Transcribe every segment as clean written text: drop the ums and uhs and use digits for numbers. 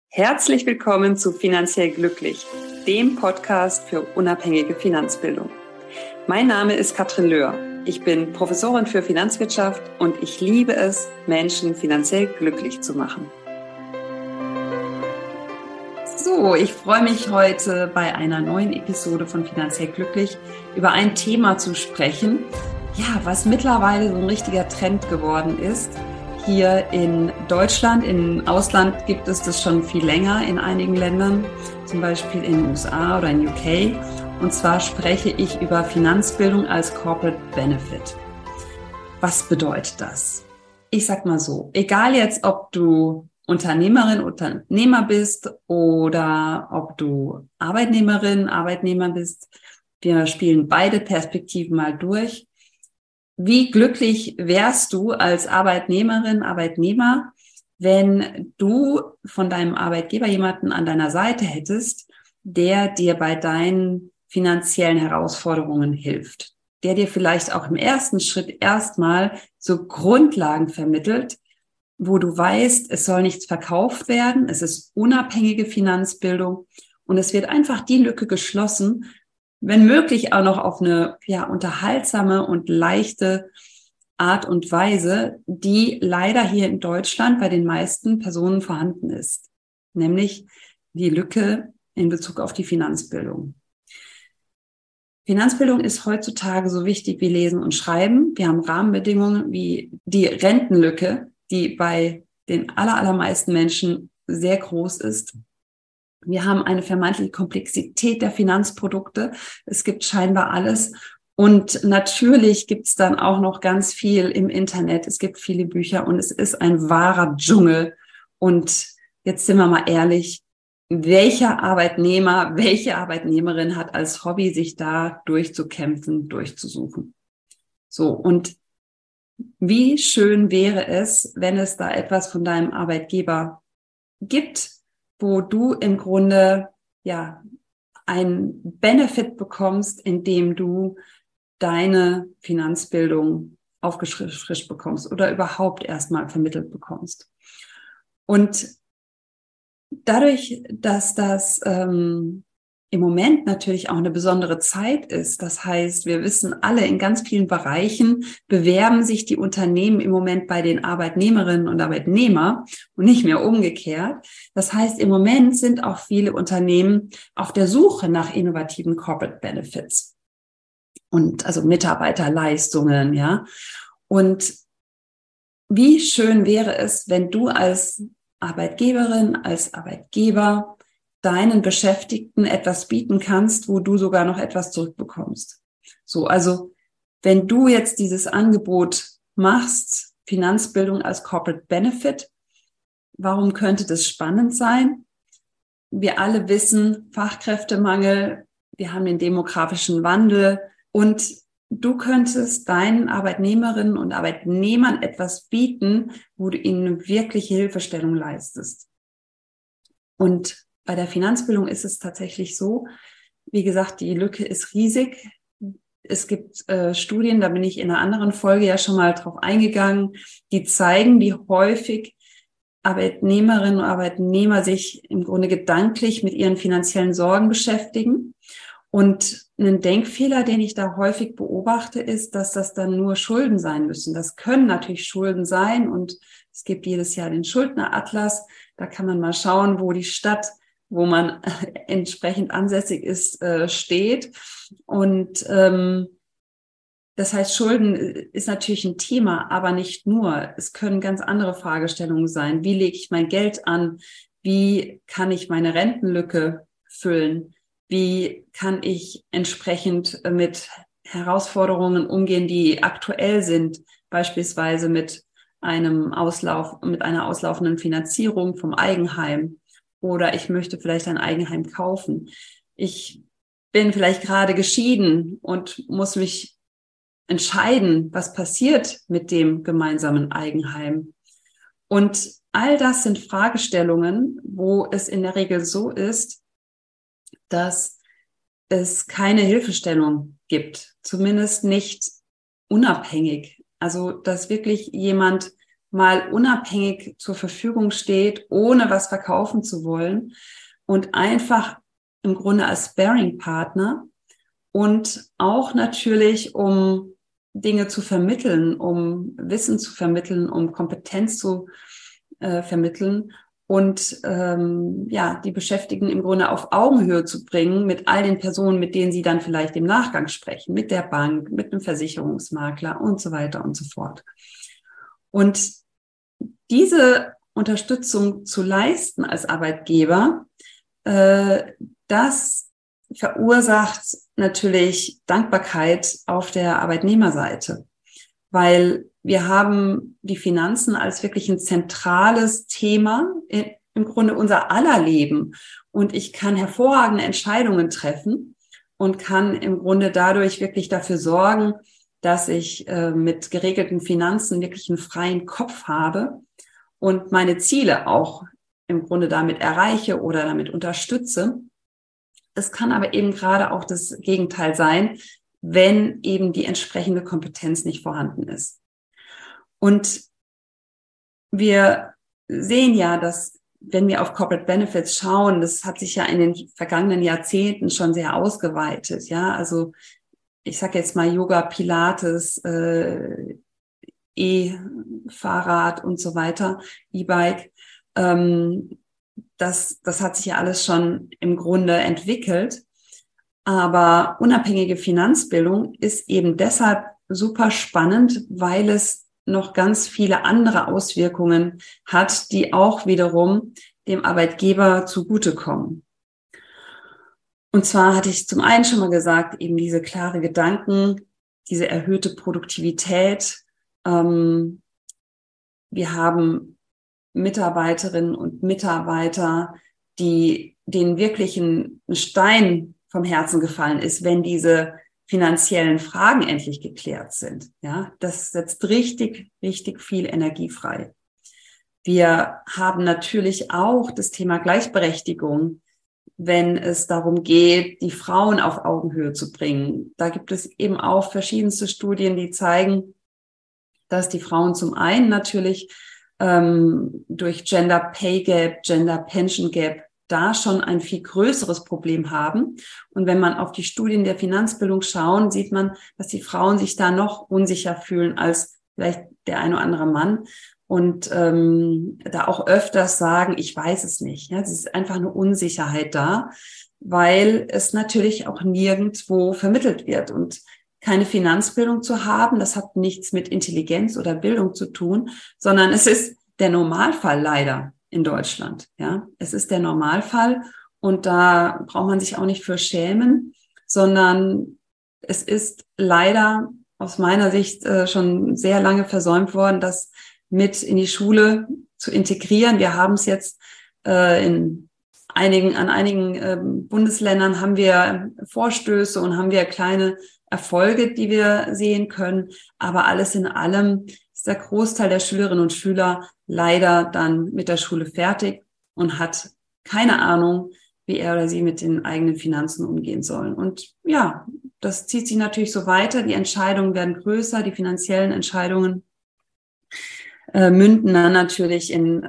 Herzlich willkommen zu Finanziell Glücklich, dem Podcast für unabhängige Finanzbildung. Mein Name ist Katrin Löhr. Ich bin Professorin für Finanzwirtschaft und ich liebe es, Menschen finanziell glücklich zu machen. So, ich freue mich heute bei einer neuen Episode von Finanziell Glücklich über ein Thema zu sprechen, ja, was mittlerweile so ein richtiger Trend geworden ist. Hier in Deutschland, im Ausland gibt es das schon viel länger in einigen Ländern, zum Beispiel in den USA oder in UK. Und zwar spreche ich über Finanzbildung als Corporate Benefit. Was bedeutet das? Ich sag mal so, egal jetzt, ob du Unternehmerin, Unternehmer bist oder ob du Arbeitnehmerin, Arbeitnehmer bist, wir spielen beide Perspektiven mal durch. Wie glücklich wärst du als Arbeitnehmerin, Arbeitnehmer, wenn du von deinem Arbeitgeber jemanden an deiner Seite hättest, der dir bei deinen finanziellen Herausforderungen hilft, der dir vielleicht auch im ersten Schritt erstmal so Grundlagen vermittelt, wo du weißt, es soll nichts verkauft werden, es ist unabhängige Finanzbildung und es wird einfach die Lücke geschlossen, wenn möglich auch noch auf eine unterhaltsame und leichte Art und Weise, die leider hier in Deutschland bei den meisten Personen vorhanden ist, nämlich die Lücke in Bezug auf die Finanzbildung. Finanzbildung ist heutzutage so wichtig wie Lesen und Schreiben. Wir haben Rahmenbedingungen wie die Rentenlücke, die bei den allermeisten Menschen sehr groß ist. Wir haben eine vermeintliche Komplexität der Finanzprodukte. Es gibt scheinbar alles. Und natürlich gibt es dann auch noch ganz viel im Internet. Es gibt viele Bücher und es ist ein wahrer Dschungel. Und jetzt sind wir mal ehrlich, welcher Arbeitnehmer, welche Arbeitnehmerin hat als Hobby, sich da durchzukämpfen, durchzusuchen? So, und wie schön wäre es, wenn es da etwas von deinem Arbeitgeber gibt, wo du im Grunde einen Benefit bekommst, indem du deine Finanzbildung aufgefrischt bekommst oder überhaupt erstmal vermittelt bekommst. Und dadurch, dass das im Moment natürlich auch eine besondere Zeit ist, das heißt, wir wissen alle, in ganz vielen Bereichen bewerben sich die Unternehmen im Moment bei den Arbeitnehmerinnen und Arbeitnehmern und nicht mehr umgekehrt. Das heißt, im Moment sind auch viele Unternehmen auf der Suche nach innovativen Corporate Benefits und also Mitarbeiterleistungen, ja. Und wie schön wäre es, wenn du als Arbeitgeberin, als Arbeitgeber deinen Beschäftigten etwas bieten kannst, wo du sogar noch etwas zurückbekommst. So, also wenn du jetzt dieses Angebot machst, Finanzbildung als Corporate Benefit, warum könnte das spannend sein? Wir alle wissen, Fachkräftemangel, wir haben den demografischen Wandel und du könntest deinen Arbeitnehmerinnen und Arbeitnehmern etwas bieten, wo du ihnen wirkliche Hilfestellung leistest. Und bei der Finanzbildung ist es tatsächlich so, wie gesagt, die Lücke ist riesig. Es gibt Studien, da bin ich in einer anderen Folge ja schon mal drauf eingegangen, die zeigen, wie häufig Arbeitnehmerinnen und Arbeitnehmer sich im Grunde gedanklich mit ihren finanziellen Sorgen beschäftigen. Und ein Denkfehler, den ich da häufig beobachte, ist, dass das dann nur Schulden sein müssen. Das können natürlich Schulden sein und es gibt jedes Jahr den Schuldneratlas. Da kann man mal schauen, wo die Stadt, wo man entsprechend ansässig ist, steht. Und das heißt, Schulden ist natürlich ein Thema, aber nicht nur. Es können ganz andere Fragestellungen sein. Wie lege ich mein Geld an? Wie kann ich meine Rentenlücke füllen? Wie kann ich entsprechend mit Herausforderungen umgehen, die aktuell sind, beispielsweise mit einer auslaufenden Finanzierung vom Eigenheim oder ich möchte vielleicht ein Eigenheim kaufen. Ich bin vielleicht gerade geschieden und muss mich entscheiden, was passiert mit dem gemeinsamen Eigenheim. Und all das sind Fragestellungen, wo es in der Regel so ist, dass es keine Hilfestellung gibt, zumindest nicht unabhängig. Also, dass wirklich jemand mal unabhängig zur Verfügung steht, ohne was verkaufen zu wollen und einfach im Grunde als Sparring-Partner und auch natürlich, um Dinge zu vermitteln, um Wissen zu vermitteln, um Kompetenz zu vermitteln und die Beschäftigten im Grunde auf Augenhöhe zu bringen mit all den Personen, mit denen sie dann vielleicht im Nachgang sprechen, mit der Bank, mit einem Versicherungsmakler und so weiter und so fort. Und diese Unterstützung zu leisten als Arbeitgeber, das verursacht natürlich Dankbarkeit auf der Arbeitnehmerseite, weil wir haben die Finanzen als wirklich ein zentrales Thema im Grunde unser aller Leben. Und ich kann hervorragende Entscheidungen treffen und kann im Grunde dadurch wirklich dafür sorgen, dass ich mit geregelten Finanzen wirklich einen freien Kopf habe und meine Ziele auch im Grunde damit erreiche oder damit unterstütze. Es kann aber eben gerade auch das Gegenteil sein, wenn eben die entsprechende Kompetenz nicht vorhanden ist. Und wir sehen ja, dass wenn wir auf Corporate Benefits schauen, das hat sich ja in den vergangenen Jahrzehnten schon sehr ausgeweitet. Ja, also ich sage jetzt mal Yoga, Pilates, E-Fahrrad und so weiter, E-Bike. Das hat sich ja alles schon im Grunde entwickelt. Aber unabhängige Finanzbildung ist eben deshalb super spannend, weil es noch ganz viele andere Auswirkungen hat, die auch wiederum dem Arbeitgeber zugutekommen. Und zwar hatte ich zum einen schon mal gesagt, eben diese klare Gedanken, diese erhöhte Produktivität. Wir haben Mitarbeiterinnen und Mitarbeiter, denen wirklich ein Stein vom Herzen gefallen ist, wenn diese finanziellen Fragen endlich geklärt sind. Ja, das setzt richtig, richtig viel Energie frei. Wir haben natürlich auch das Thema Gleichberechtigung, wenn es darum geht, die Frauen auf Augenhöhe zu bringen. Da gibt es eben auch verschiedenste Studien, die zeigen, dass die Frauen zum einen natürlich durch Gender Pay Gap, Gender Pension Gap da schon ein viel größeres Problem haben. Und wenn man auf die Studien der Finanzbildung schaut, sieht man, dass die Frauen sich da noch unsicher fühlen als vielleicht der ein oder andere Mann und da auch öfters sagen, ich weiß es nicht. Ja, es ist einfach eine Unsicherheit da, weil es natürlich auch nirgendwo vermittelt wird. Und keine Finanzbildung zu haben, das hat nichts mit Intelligenz oder Bildung zu tun, sondern es ist der Normalfall leider in Deutschland. Ja, es ist der Normalfall und da braucht man sich auch nicht für schämen, sondern es ist leider aus meiner Sicht schon sehr lange versäumt worden, das mit in die Schule zu integrieren. Wir haben es jetzt an einigen Bundesländern haben wir Vorstöße und haben wir kleine Erfolge, die wir sehen können. Aber alles in allem ist der Großteil der Schülerinnen und Schüler leider dann mit der Schule fertig und hat keine Ahnung, wie er oder sie mit den eigenen Finanzen umgehen sollen. Und ja, das zieht sich natürlich so weiter. Die Entscheidungen werden größer, die finanziellen Entscheidungen münden dann natürlich in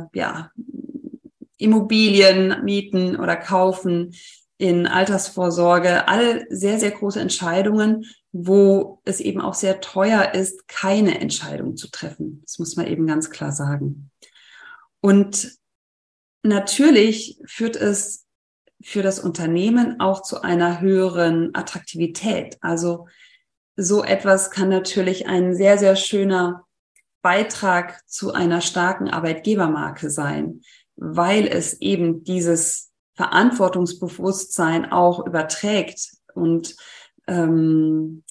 Immobilien mieten oder kaufen, in Altersvorsorge, alle sehr, sehr große Entscheidungen, wo es eben auch sehr teuer ist, keine Entscheidung zu treffen. Das muss man eben ganz klar sagen. Und natürlich führt es für das Unternehmen auch zu einer höheren Attraktivität. Also so etwas kann natürlich ein sehr, sehr schöner Beitrag zu einer starken Arbeitgebermarke sein, weil es eben dieses Verantwortungsbewusstsein auch überträgt und im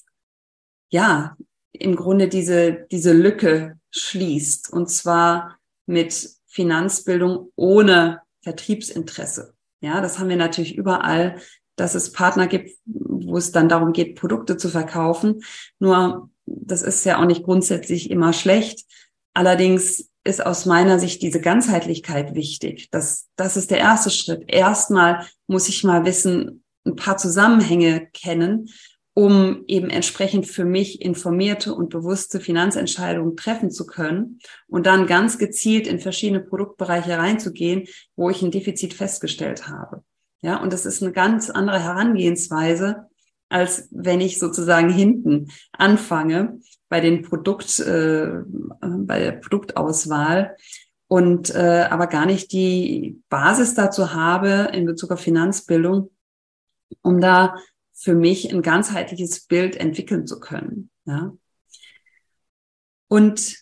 Grunde diese Lücke schließt, und zwar mit Finanzbildung ohne Vertriebsinteresse. Ja, das haben wir natürlich überall, dass es Partner gibt, wo es dann darum geht, Produkte zu verkaufen. Nur das ist ja auch nicht grundsätzlich immer schlecht. Allerdings ist aus meiner Sicht diese Ganzheitlichkeit wichtig. Das ist der erste Schritt. Erstmal muss ich mal wissen, ein paar Zusammenhänge kennen um eben entsprechend für mich informierte und bewusste Finanzentscheidungen treffen zu können und dann ganz gezielt in verschiedene Produktbereiche reinzugehen, wo ich ein Defizit festgestellt habe. Ja, und das ist eine ganz andere Herangehensweise, als wenn ich sozusagen hinten anfange bei bei der Produktauswahl und aber gar nicht die Basis dazu habe in Bezug auf Finanzbildung, um da für mich ein ganzheitliches Bild entwickeln zu können. Ja. Und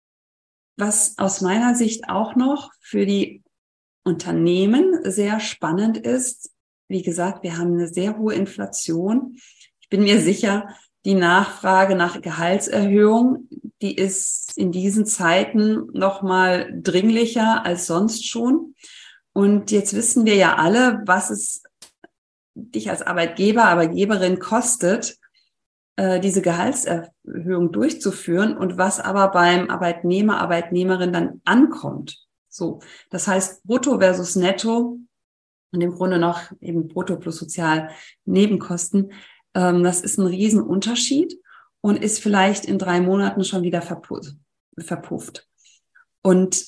was aus meiner Sicht auch noch für die Unternehmen sehr spannend ist, wie gesagt, wir haben eine sehr hohe Inflation. Ich bin mir sicher, die Nachfrage nach Gehaltserhöhung, die ist in diesen Zeiten noch mal dringlicher als sonst schon. Und jetzt wissen wir ja alle, was es dich als Arbeitgeber, Arbeitgeberin kostet, diese Gehaltserhöhung durchzuführen und was aber beim Arbeitnehmer, Arbeitnehmerin dann ankommt. So, das heißt Brutto versus Netto und im Grunde noch eben Brutto plus Sozialnebenkosten. Das ist ein Riesenunterschied und ist vielleicht in 3 Monaten schon wieder verpufft. Und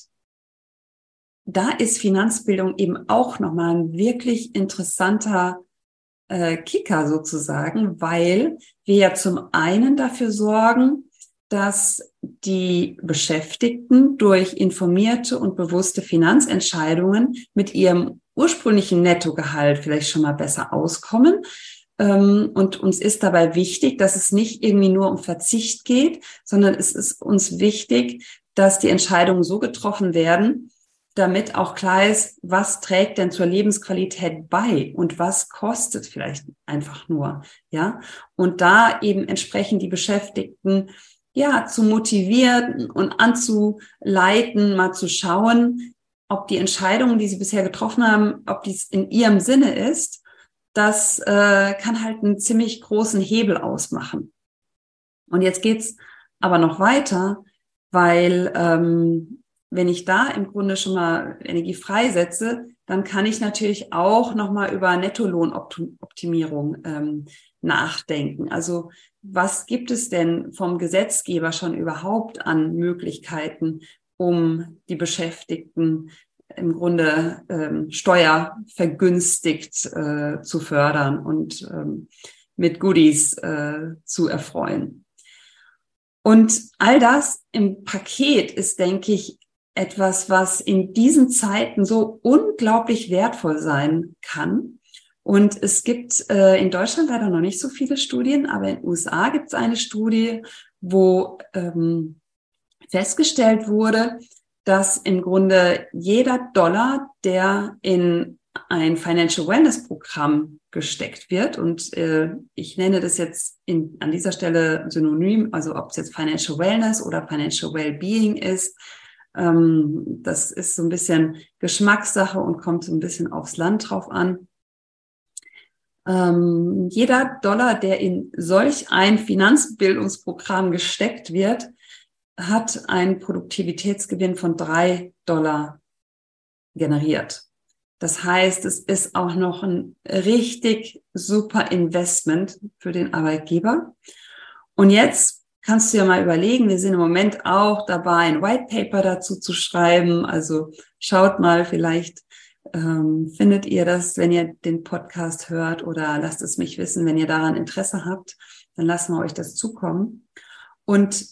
da ist Finanzbildung eben auch nochmal ein wirklich interessanter Kicker sozusagen, weil wir ja zum einen dafür sorgen, dass die Beschäftigten durch informierte und bewusste Finanzentscheidungen mit ihrem ursprünglichen Nettogehalt vielleicht schon mal besser auskommen. Und uns ist dabei wichtig, dass es nicht irgendwie nur um Verzicht geht, sondern es ist uns wichtig, dass die Entscheidungen so getroffen werden, damit auch klar ist, was trägt denn zur Lebensqualität bei und was kostet vielleicht einfach nur, ja? Und da eben entsprechend die Beschäftigten, ja, zu motivieren und anzuleiten, mal zu schauen, ob die Entscheidungen, die sie bisher getroffen haben, ob dies in ihrem Sinne ist, das kann halt einen ziemlich großen Hebel ausmachen. Und jetzt geht's aber noch weiter, weil wenn ich da im Grunde schon mal Energie freisetze, dann kann ich natürlich auch nochmal über Nettolohnoptimierung nachdenken. Also was gibt es denn vom Gesetzgeber schon überhaupt an Möglichkeiten, um die Beschäftigten im Grunde steuervergünstigt zu fördern und mit Goodies zu erfreuen? Und all das im Paket ist, denke ich, etwas, was in diesen Zeiten so unglaublich wertvoll sein kann. Und es gibt in Deutschland leider noch nicht so viele Studien, aber in den USA gibt es eine Studie, wo festgestellt wurde, dass im Grunde jeder Dollar, der in ein Financial Wellness Programm gesteckt wird, und ich nenne das jetzt an dieser Stelle synonym, also ob es jetzt Financial Wellness oder Financial Wellbeing ist, das ist so ein bisschen Geschmackssache und kommt so ein bisschen aufs Land drauf an. Jeder Dollar, der in solch ein Finanzbildungsprogramm gesteckt wird, hat einen Produktivitätsgewinn von $3 generiert. Das heißt, es ist auch noch ein richtig super Investment für den Arbeitgeber. Und jetzt kannst du ja mal überlegen, wir sind im Moment auch dabei, ein White Paper dazu zu schreiben. Also schaut mal, vielleicht findet ihr das, wenn ihr den Podcast hört, oder lasst es mich wissen, wenn ihr daran Interesse habt, dann lassen wir euch das zukommen. Und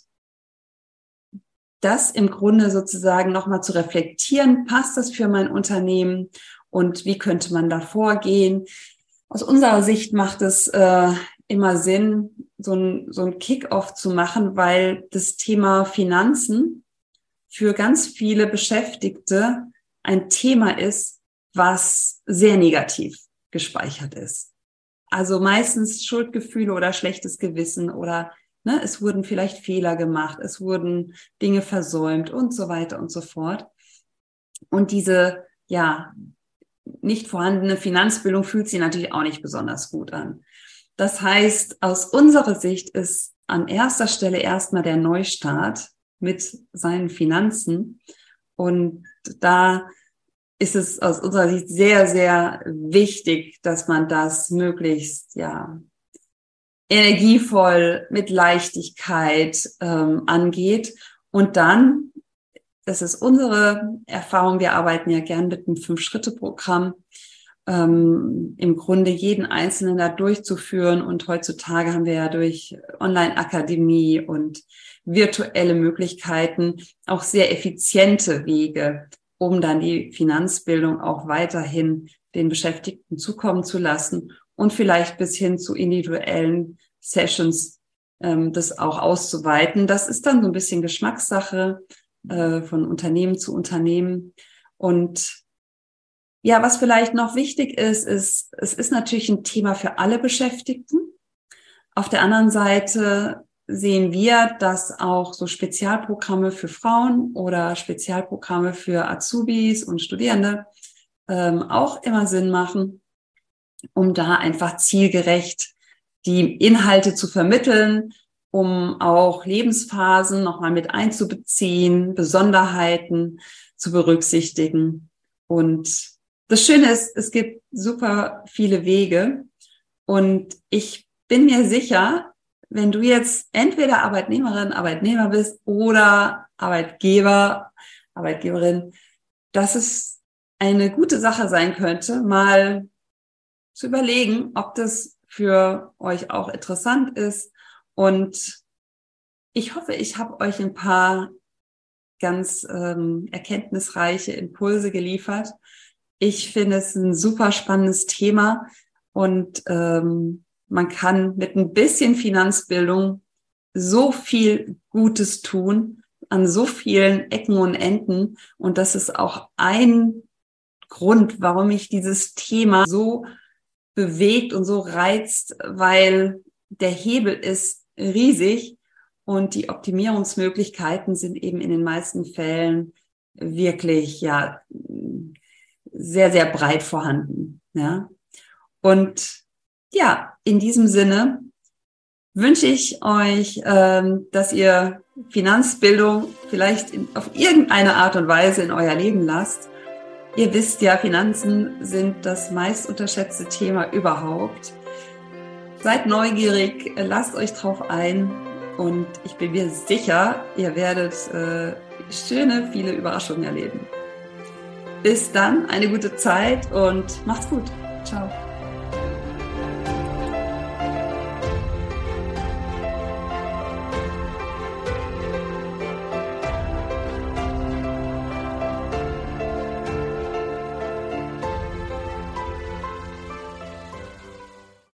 das im Grunde sozusagen nochmal zu reflektieren, passt das für mein Unternehmen und wie könnte man da vorgehen? Aus unserer Sicht macht es immer Sinn, so ein Kick-off zu machen, weil das Thema Finanzen für ganz viele Beschäftigte ein Thema ist, was sehr negativ gespeichert ist. Also meistens Schuldgefühle oder schlechtes Gewissen oder es wurden vielleicht Fehler gemacht, es wurden Dinge versäumt und so weiter und so fort. Und diese, ja, nicht vorhandene Finanzbildung fühlt sich natürlich auch nicht besonders gut an. Das heißt, aus unserer Sicht ist an erster Stelle erstmal der Neustart mit seinen Finanzen. Und da ist es aus unserer Sicht sehr, sehr wichtig, dass man das möglichst, ja, energievoll, mit Leichtigkeit angeht. Und dann, das ist unsere Erfahrung, wir arbeiten ja gern mit einem 5-Schritte-Programm, im Grunde jeden Einzelnen da durchzuführen. Und heutzutage haben wir ja durch Online-Akademie und virtuelle Möglichkeiten auch sehr effiziente Wege, um dann die Finanzbildung auch weiterhin den Beschäftigten zukommen zu lassen und vielleicht bis hin zu individuellen Sessions das auch auszuweiten. Das ist dann so ein bisschen Geschmackssache von Unternehmen zu Unternehmen. Und ja, was vielleicht noch wichtig ist, es ist natürlich ein Thema für alle Beschäftigten. Auf der anderen Seite sehen wir, dass auch so Spezialprogramme für Frauen oder Spezialprogramme für Azubis und Studierende auch immer Sinn machen, um da einfach zielgerecht die Inhalte zu vermitteln, um auch Lebensphasen nochmal mit einzubeziehen, Besonderheiten zu berücksichtigen. Und das Schöne ist, es gibt super viele Wege und ich bin mir sicher, wenn du jetzt entweder Arbeitnehmerin, Arbeitnehmer bist oder Arbeitgeber, Arbeitgeberin, dass es eine gute Sache sein könnte, mal zu überlegen, ob das für euch auch interessant ist. Und ich hoffe, ich habe euch ein paar ganz erkenntnisreiche Impulse geliefert. Ich finde es ein super spannendes Thema und man kann mit ein bisschen Finanzbildung so viel Gutes tun an so vielen Ecken und Enden. Und das ist auch ein Grund, warum mich dieses Thema so bewegt und so reizt, weil der Hebel ist riesig und die Optimierungsmöglichkeiten sind eben in den meisten Fällen wirklich ja sehr, sehr breit vorhanden. Ja. Und ja, in diesem Sinne wünsche ich euch, dass ihr Finanzbildung vielleicht auf irgendeine Art und Weise in euer Leben lasst. Ihr wisst ja, Finanzen sind das meist unterschätzte Thema überhaupt. Seid neugierig, lasst euch drauf ein und ich bin mir sicher, ihr werdet viele Überraschungen erleben. Bis dann, eine gute Zeit und macht's gut. Ciao.